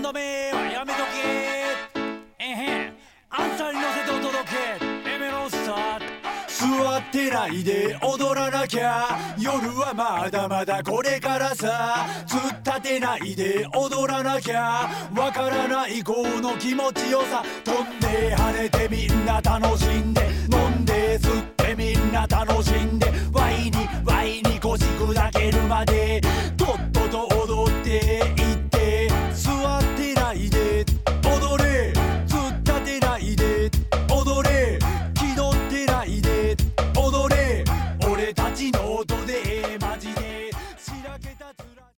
度目はやめとけ。アンサーに乗せてお届け。エメロンスター座ってないで踊らなきゃ、夜はまだまだこれからさ。突っ立てないで踊らなきゃ、わからない子の気持ちよさ。飛んで跳ねてみんな楽しんで、飲んで吸ってみんな楽しんで、ワイに腰砕けるまで